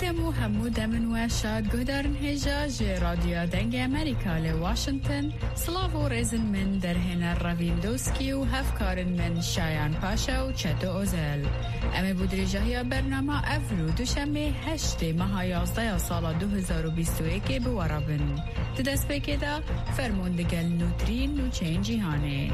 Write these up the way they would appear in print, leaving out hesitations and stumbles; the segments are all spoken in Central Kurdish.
بكمو همو من واشاد قدرن هجاج راديو دنگ أمريكا لواشنطن سلافو ريزن من درهنا الرافيندوسكي وهفكارن من شايان باشا وشتو أوزل أمي بودريجاهيا برنامه أفرو دوشمي هشتي مها 11 سال 2021 بواربن تدس بكدا فرمون دقل نوترين نوچين جيهاني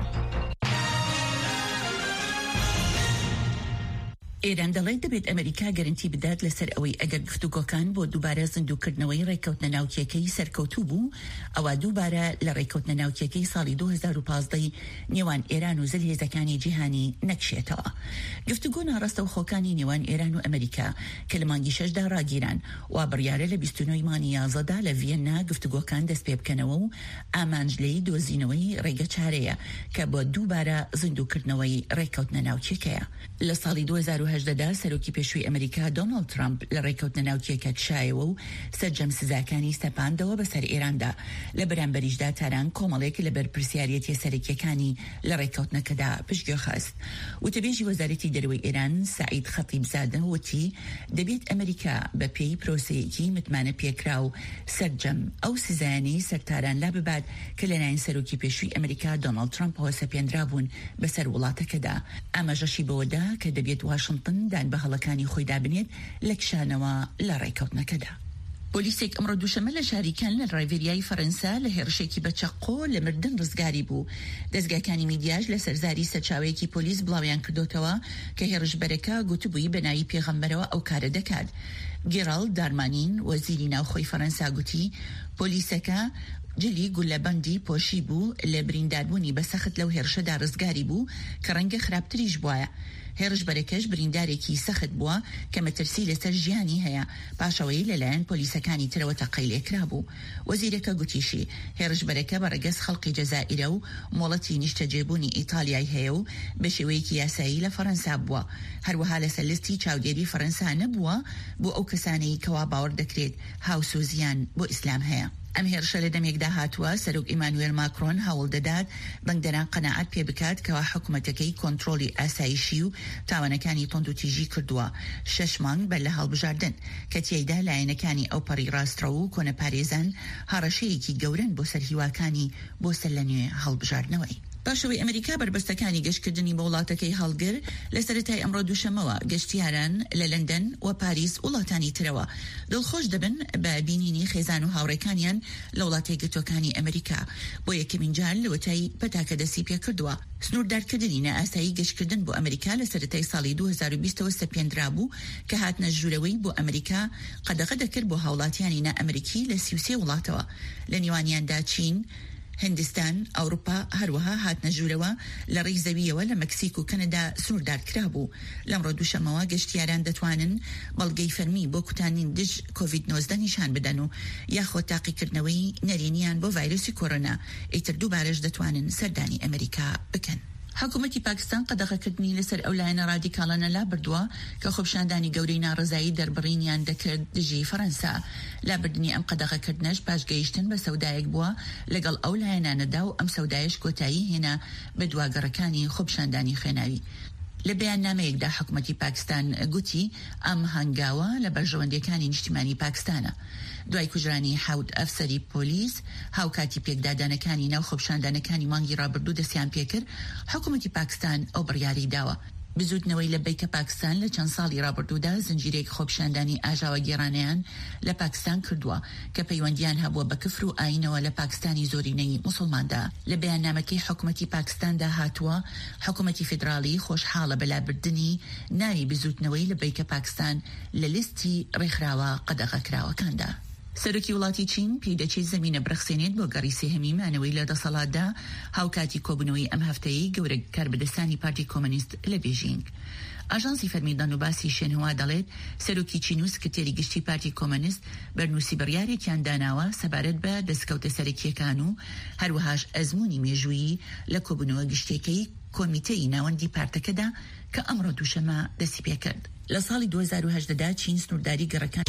ایران دەڵێت دەبێت ئەمریکا گەرنتی بدات لەسەر ئەوەی ئەگەر گفتوگۆکان بۆ دووبارە زیندووکردنەوەی ڕێککەوتنە ناوچیەکەی سەرکەوتوو بوو ئەوە دووبارە لە ڕێککەوتنە ناوچیەکەی ساڵی 2015 نێوان ئێران و زەرهێزەکانی جیهانی نەکشێتەوە. گفتوگۆ ناڕەستە و خۆکانی نێوان ئێران و ئەمریکا کە لە مانگی 6دا ڕاگیران و بڕیارە لە 29 مانگی 11دا لە ڤیەنا گفتوگۆکان دەست پێ بکەنەوە و ئامانجلەی دۆزینەوەی ڕێگە چارەیە کە بۆ دووبارە زیندووکردنەوەی ڕێککەوتنە ناوچیەکەیە. لە ساڵی 2018دا سەرۆکی پێشووی ئەمریکا دۆناڵد ترامپ لە ڕێککەوتنە ناوچیەکە کشایەوە و سەرجەم سزاکانی سەپاندەوە بەسەر ئێراندا لە بەرامبەریشدا تاران کۆمەڵێک لە بەرپرسیارەتی سەرەکیەکانی لە ڕێککەوتنەکەدا پشتگوێ خست. وتەبێژی وەزارەتی دەرەوەی ئێران سعید خەتیبزادە وتی دەبێت ئەمریکا بە پێی پرۆسەیەکی متمانە پێکرا و سەرجەم ئەو سزایانەی سەرتاران لا ببات کە لەلایەن سەرۆکی پێشووی ئەمریکا دۆناڵد ترامپەوە سەپێنرابوون بەسەر وڵاتەکەدا. ئاماژەشی بەوەدا کە دەبێت واشنطن دان بە هەڵەکانی خۆی دابنێت لە کشانەوە لە ڕێککەوتنەکەدا. پۆلیسێک ئەمڕۆ دووشەمە لە شاریکان لە ڕایڤێریای فەرەنسا لە هێرشێکی بەچەقۆ لە مردن ڕزگاری بوو. دەستگاکانی میدیاژ لە سەرزاری سەرچاوەیەکی پۆلیس بڵاویان کردوتەوە کە هێرشبەرەکە گوتبووی بە ناوی پێغەمبەرەوە ئەو کارە دەکات. گێڕاڵ دارمانین وەزیری ناوخۆی فەرەنسا گوتی پۆلیسەکە جلی گولەبەندی پۆشی بوو لە برینداربوونی بەسەخت لەو هێرشەدا ڕزگاری بوو کە ڕەنگە خراپتریش بووە. هێرشبەرەکەش بریندارێکی سەخت بووە کە مەترسی لەسەر ژیانی هەیە پاشەوەی لەلایەن پۆلیسەکانی ترەوە تەقەی لێکرا بوو. وەزیرەکە گوتیشی هێرشبەرەکە بەڕێگەز خەڵقی جەزائیرە و مۆڵەتی نیشتەجێبوونی ئیتالیای هەیە و بە شێوەیەکی یاسایی لە فەرەنسا بووە. هەروەها لەسەر لیستی چاودێری فەرەنسا نەبووە بۆ ئەو کەسانەی کەوا باوەڕ دەکرێت هاوسۆزیان بۆ ئیسلام هەیە. ئەم هێرشە لە دەمێکدا هاتووە سەرۆک ئیمانوێل ماکرۆن هەوڵ دەدات بەنگدەران قەناعەت پێ بکات کەوا حکوومەتەکەی کۆنتڕۆلی ئاسایشی و تاوانەکانی تۆند و تیژی کردووە 6 مانگ بەر لە هەڵبژاردن کە تیایدا لایەنەکانی ئەو پەڕی ڕاستڕەوە و کۆنەپارێزان هەڕەشەیەکی گەورن بۆ سەر هیواکانی بۆ سەر لە نوێ هەڵبژاردنەوەی. پاشەوەی ئەمریکا بربەستەکانی گەشتکردنی بە وڵاتەکەی هەڵگر لە سەرەتای ئەمڕۆ دووشەمەوە گەشتیاران لە لەندەن و پاریس وڵاتانی ترەوە دڵخۆش دەبن بە بینینی خێزان و هاوڕێکانیان لە وڵاتی گەتۆکانی ئەمریکا. بۆ یەکەمین جار لەوەتای پەتاکە دەستی پێکردووە. سنووردارکردنی نائاسایی گەشتکردن بۆ ئەمریکا لە سەرەتای ساڵی 2020ەوە سەپێنرا بوو کە هاتنە ژوورەوەی بۆ ئەمریکا قەدەغە دەکرد بۆ هاوڵاتیانی نائەمریکی لە 33 وڵاتەوە لە نێوانیاندا چین، هندستان، ئەوروپا هەروەها هاتنە ژوورەوە لە ڕێی زەویەوە لە مەکسیک و کەنەدا سنووردارکرا بوو. لەمڕۆ دووشەمەوە گەشتیاران دەتوانن بەڵگەی فەرمی بۆ کوتانین دژ کۆڤید-19 نیشان بدەن و یاخۆ تاقیکردنەوەی نەرێنیان بۆ ڤایرۆسی کۆرۆنا ئیتر دووبارەش دەتوانن سەردانی ئەمریکا بکەن. حکوومەتی پاکستان قەدەغەکردنی لەسەر ئەو لایەنە ڕادیکاڵانە لا بردووە کە خۆپشاندانی گەورەی ناڕزایی دەربڕینیان دەکرد دژی فەرەنسا. لابردنی ئەم قەدەغەکردنەش پاشگەیشتن بە سەودایەک بووە لەگەڵ ئەو لایەنانەدا و ئەم سەودایش کۆتایی هێنا بە دواگەڕەکانی خۆپشاندانی خوێناوی. لە بەیاننامەیەکدا حکوومەتی پاکستان گوتی ئەم هەنگاوە لە بەرژەوەندیەکانی نیشتیمانی پاکستانە. دوای کوژرانی 7 ئەفسەری پۆلیس هاوکاتی پێکدادانەکانی ناو خۆپشاندانەکانی مانگی ڕابردوو دەستیان پێکرد حکوومەتی پاکستان ئەو بڕیاری داوە. بزودنەوەی لە بیکە پاکستان لە چەند ساڵی ڕابردوودا زنجیرێک خۆپشاندانی ئاژاوە گێڕانیان لە پاکستان کردووە کە پەیوەندیان هەبووە بە کفر و ئاینەوە لە پاکستانی زۆرینەی موسڵماندا. لە بەیاننامەکەی حکوومەتی پاکستاندا هاتووە حکوومەتی فیدراڵی خۆشحاڵە بەلابردنی ناوی بزودنەوەی لە بیکە پاکستان لە لیستی ڕێکخراوە قەدەغەکراوەکاندا. سەرۆکی وڵاتی چین پێدەچێت زەمینە برەخسێنێت بۆ گەڕی سێهەمی مانەوەی لە دەسەڵاتدا هاوکاتی کۆبوونەوەی ئەم هەفتەیە گەورە کاربەدەستانی پارتی کۆمۆنیست لە بێژینگ. ئاژانسی فەرمیدان و باسی شێنهوا دەڵێت سەرۆکی چین و سکرتێری گشتی پارتی کۆمۆنیست بەرنووسی بڕیارێکیان داناوە سەبارەت بە دەستکەوتە سەرەکیەکان و هەروەهاش ئەزموونی مێژوویی لە کۆبوونەوە گشتیەکەی کۆمیتەی ناوەندی پارتەکەدا کە ئەمڕۆ دووشەمە دەستی پێکرد. لە ساڵی 2018دا چین سنوورداری گەڕەکان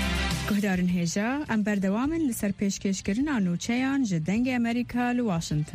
گهدارن هێژا ئەم بەردەوامن لەسەر پێشکەشکردنا نوچەیان ji dengê Amerîka li Washington.